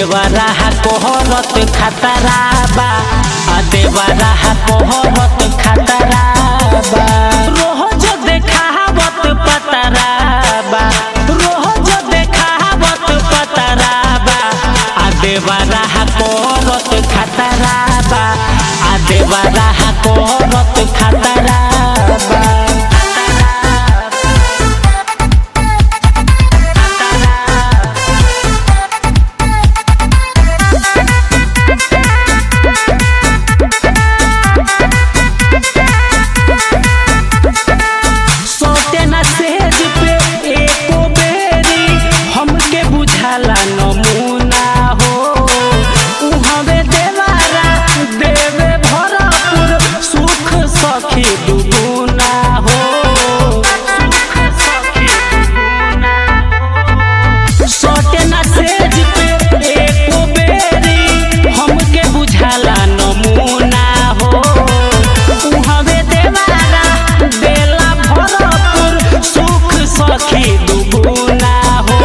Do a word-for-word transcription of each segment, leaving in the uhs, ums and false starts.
देवरा कोहरत खतरा बा आ देवरा कोहरत खतरा बा रोज देखावत पतरा बा रोज देखावत पतरा बा आ देवरा कोहरत खतरा बा आ देवरा कोहरत खतरा बा। नमूना हो उहवे देवारा देवे भरपूर सुख सखी दुगुना हो सुख सखी दुगुना सोटे ना सेज पे एको बेरी हमके बुझाला नमूना हो उहवे देवारा देला भरपूर सुख सखी दुगुना हो।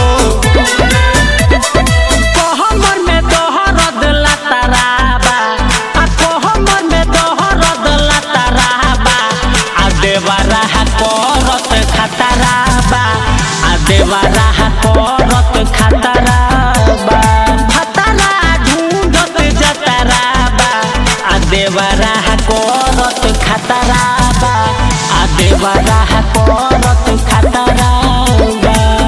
देवरा कोहरत खतरा बा आ देवरा कोहरत खतरा बा खतरा ढूंढत जतरा बा आ देवरा कोहरत खतरा बा आ देवरा कोहरत खतरा बा।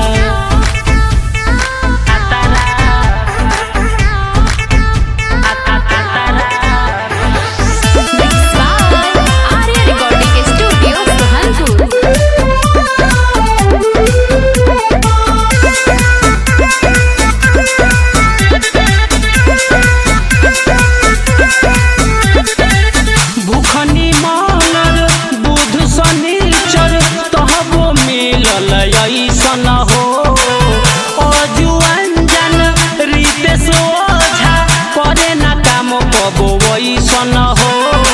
भूखनी मानर बुध शनिचर तहबो मिलल ऐसन हो अजुअंजन रितेश ओझा करे ना काम कबो वैसन हो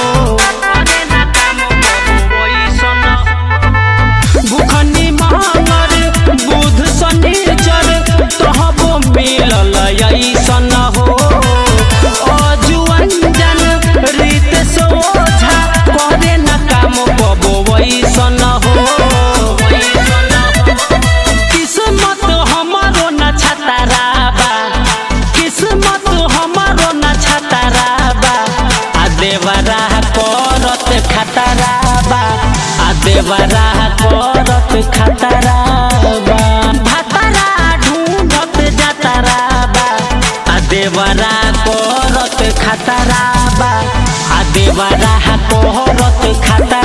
भूखनी मानर बुध शनिचर तहबो मिलल ऐसन हो अजुअंजन रितेश ओझा करे ना काम कबो वैसन हो किस्मत हमारो न छतरा बा किस्मत हमारो न छतरा बा आ देवरा कोहरत खतरा बा आ देवरा कोहरत खतरा बा भतरा ढूंढत जतरा बा आ देवरा कोहरत खतरा बा आ देवरा कोहरत खतरा